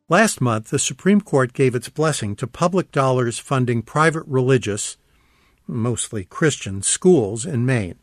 Last month, the Supreme Court gave its blessing to public dollars funding private religious, mostly Christian, schools in Maine.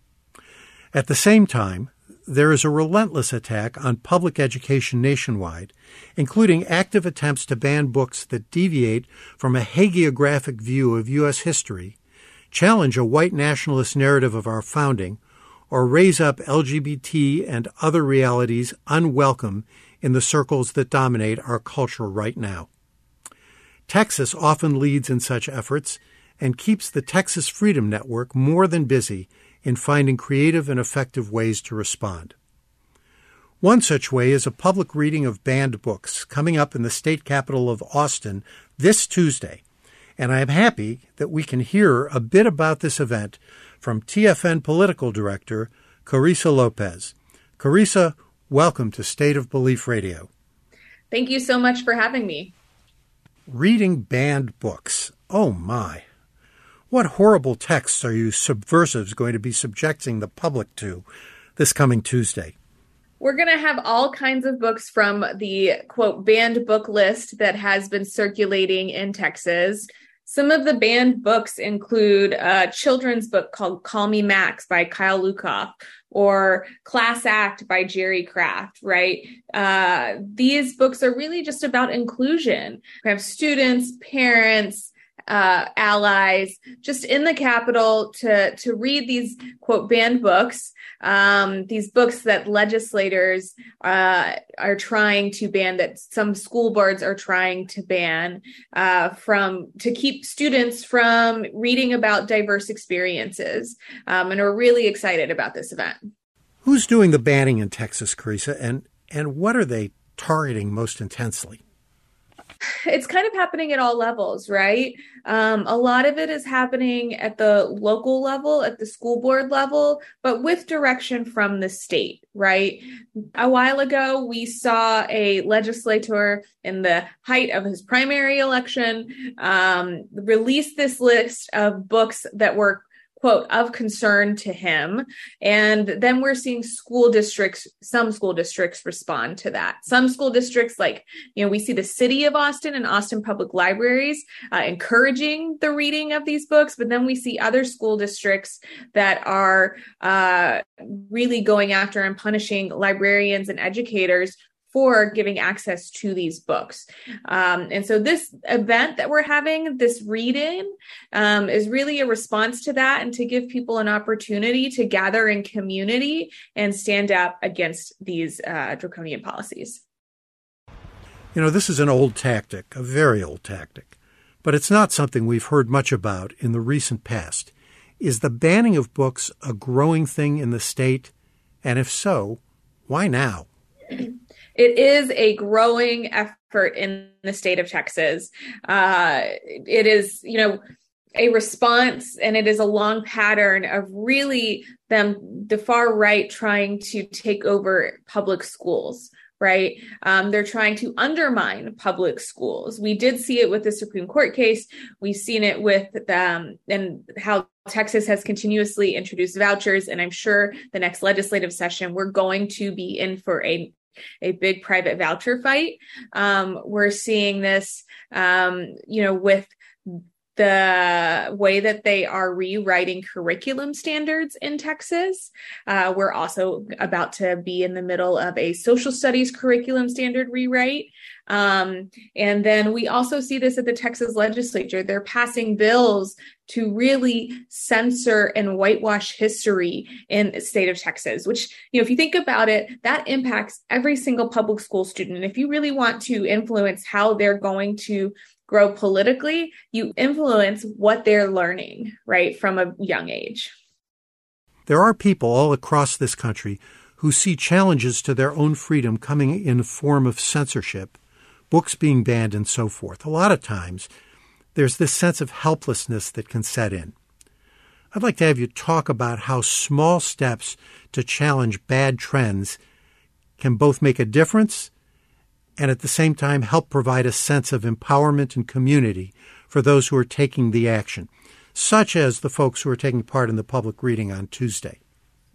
At the same time, there is a relentless attack on public education nationwide, including active attempts to ban books that deviate from a hagiographic view of U.S. history, challenge a white nationalist narrative of our founding, or raise up LGBT and other realities unwelcome in the circles that dominate our culture right now. Texas often leads in such efforts and keeps the Texas Freedom Network more than busy in finding creative and effective ways to respond. One such way is a public reading of banned books coming up in the state capital of Austin this Tuesday, and I am happy that we can hear a bit about this event from TFN Political Director Carissa Lopez. Carissa, welcome to State of Belief Radio. Thank you so much for having me. Reading banned books. Oh my. What horrible texts are you subversives going to be subjecting the public to this coming Tuesday? We're going to have all kinds of books from the, quote, banned book list that has been circulating in Texas. Some of the banned books include a children's book called Call Me Max by Kyle Lukoff or Class Act by Jerry Craft, right? These books are really just about inclusion. We have students, parents, allies just in the Capitol to read these, quote, banned books, these books that legislators are trying to ban, that some school boards are trying to ban, to keep students from reading about diverse experiences. And we're really excited about this event. Who's doing the banning in Texas, Carissa, and what are they targeting most intensely? It's kind of happening at all levels, right? A lot of it is happening at the local level, at the school board level, but with direction from the state, right? A while ago, we saw a legislator in the height of his primary election release this list of books that were, quote, of concern to him. And then we're seeing some school districts respond to that. Some school districts, we see the city of Austin and Austin Public Libraries encouraging the reading of these books. But then we see other school districts that are really going after and punishing librarians and educators for giving access to these books. And so this event that we're having, this read-in, is really a response to that and to give people an opportunity to gather in community and stand up against these draconian policies. You know, this is an old tactic, a very old tactic, but it's not something we've heard much about in the recent past. Is the banning of books a growing thing in the state? And if so, why now? It is a growing effort in the state of Texas. It is, a response, and it is a long pattern of really the far right trying to take over public schools. Right? They're trying to undermine public schools. We did see it with the Supreme Court case. We've seen it with and how Texas has continuously introduced vouchers. And I'm sure the next legislative session, we're going to be in for a big private voucher fight. We're seeing this, with the way that they are rewriting curriculum standards in Texas. We're also about to be in the middle of a social studies curriculum standard rewrite. And then we also see this at the Texas legislature. They're passing bills to really censor and whitewash history in the state of Texas, which, if you think about it, that impacts every single public school student. And if you really want to influence how they're going to grow politically, you influence what they're learning, right, from a young age. There are people all across this country who see challenges to their own freedom coming in the form of censorship, books being banned, and so forth. A lot of times, there's this sense of helplessness that can set in. I'd like to have you talk about how small steps to challenge bad trends can both make a difference and at the same time help provide a sense of empowerment and community for those who are taking the action, such as the folks who are taking part in the public reading on Tuesday.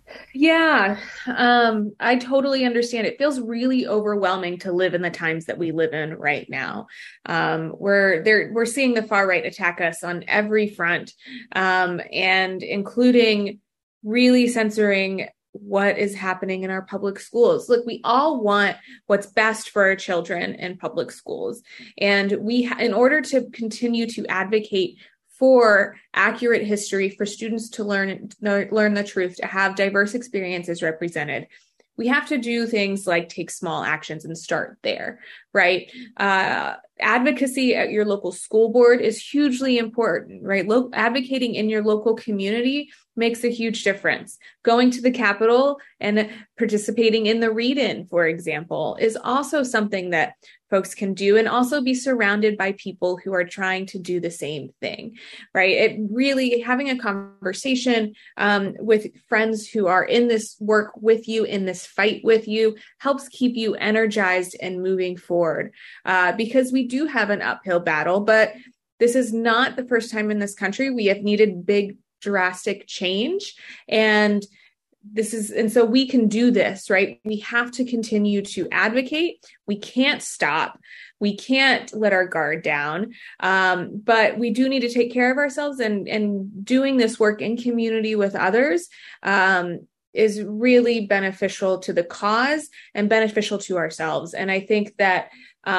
Yeah, I totally understand. It feels really overwhelming to live in the times that we live in right now. We're seeing the far right attack us on every front, and including really censoring what is happening in our public schools. Look, we all want what's best for our children in public schools, and in order to continue to advocate for accurate history, for students to learn the truth, to have diverse experiences represented, we have to do things like take small actions and start there, right? Advocacy at your local school board is hugely important, right? Advocating in your local community makes a huge difference. Going to the Capitol and participating in the read-in, for example, is also something that folks can do, and also be surrounded by people who are trying to do the same thing, right? It really, having a conversation with friends who are in this work with you, in this fight with you, helps keep you energized and moving forward, because we do have an uphill battle, but this is not the first time in this country we have needed big, drastic change. And so we can do this, right? We have to continue to advocate. We can't stop. We can't let our guard down. But we do need to take care of ourselves, and doing this work in community with others is really beneficial to the cause and beneficial to ourselves. And I think that,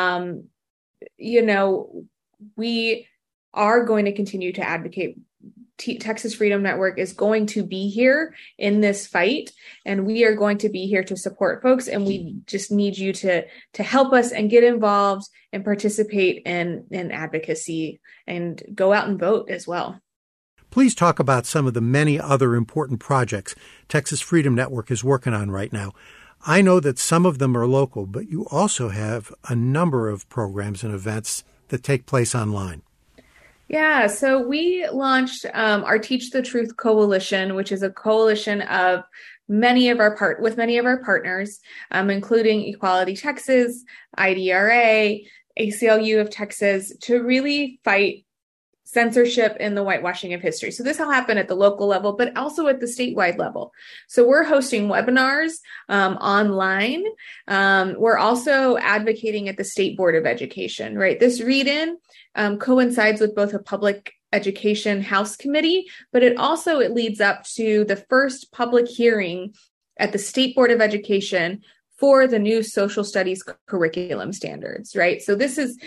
we are going to continue to advocate. Texas Freedom Network is going to be here in this fight, and we are going to be here to support folks. And we just need you to help us and get involved and participate in advocacy, and go out and vote as well. Please talk about some of the many other important projects Texas Freedom Network is working on right now. I know that some of them are local, but you also have a number of programs and events that take place online. Yeah, so we launched our Teach the Truth Coalition, which is a coalition of many of our partners, including Equality Texas, IDRA, ACLU of Texas, to really fight censorship and the whitewashing of history. So this will happen at the local level, but also at the statewide level. So we're hosting webinars online. We're also advocating at the State Board of Education, right? This read-in coincides with both a public education House committee, but it leads up to the first public hearing at the State Board of Education for the new social studies curriculum standards, right? So this is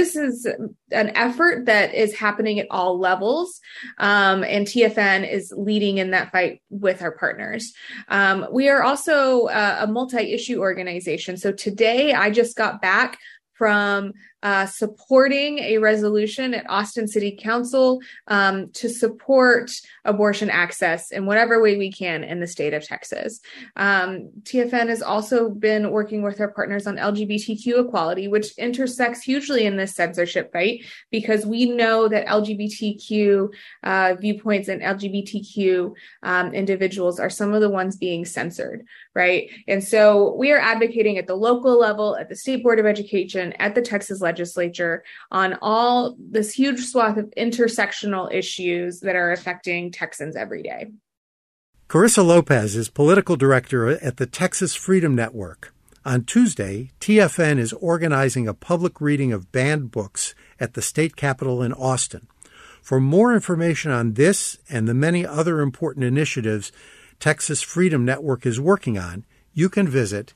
an effort that is happening at all levels, and TFN is leading in that fight with our partners. We are also a multi-issue organization. So today I just got back from supporting a resolution at Austin City Council to support abortion access in whatever way we can in the state of Texas. TFN has also been working with our partners on LGBTQ equality, which intersects hugely in this censorship fight, because we know that LGBTQ viewpoints and LGBTQ individuals are some of the ones being censored, right? And so we are advocating at the local level, at the State Board of Education, at the Texas Legislature, on all this huge swath of intersectional issues that are affecting Texans every day. Carissa Lopez is political director at the Texas Freedom Network. On Tuesday, TFN is organizing a public reading of banned books at the state capitol in Austin. For more information on this and the many other important initiatives Texas Freedom Network is working on, you can visit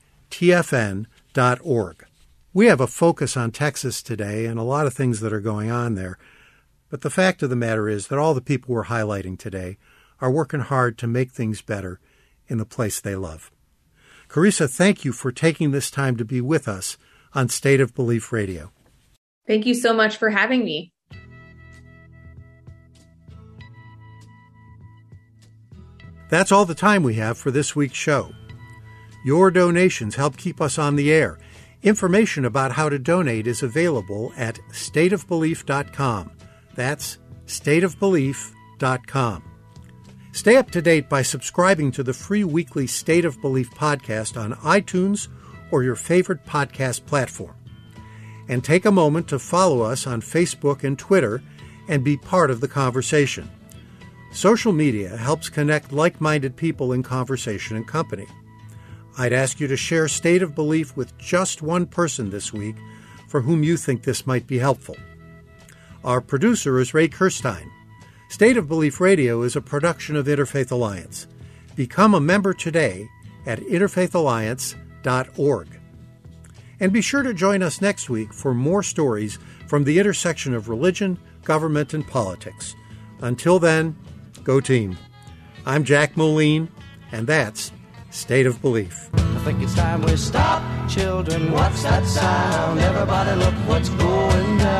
tfn.org. We have a focus on Texas today and a lot of things that are going on there. But the fact of the matter is that all the people we're highlighting today are working hard to make things better in the place they love. Carissa, thank you for taking this time to be with us on State of Belief Radio. Thank you so much for having me. That's all the time we have for this week's show. Your donations help keep us on the air. Information about how to donate is available at stateofbelief.com. That's stateofbelief.com. Stay up to date by subscribing to the free weekly State of Belief podcast on iTunes or your favorite podcast platform. And take a moment to follow us on Facebook and Twitter and be part of the conversation. Social media helps connect like-minded people in conversation and company. I'd ask you to share State of Belief with just one person this week for whom you think this might be helpful. Our producer is Ray Kirstein. State of Belief Radio is a production of Interfaith Alliance. Become a member today at interfaithalliance.org. And be sure to join us next week for more stories from the intersection of religion, government, and politics. Until then, go team. I'm Jack Moline, and that's State of Belief. I think it's time we stop. Children, what's that sound? Everybody look what's going down.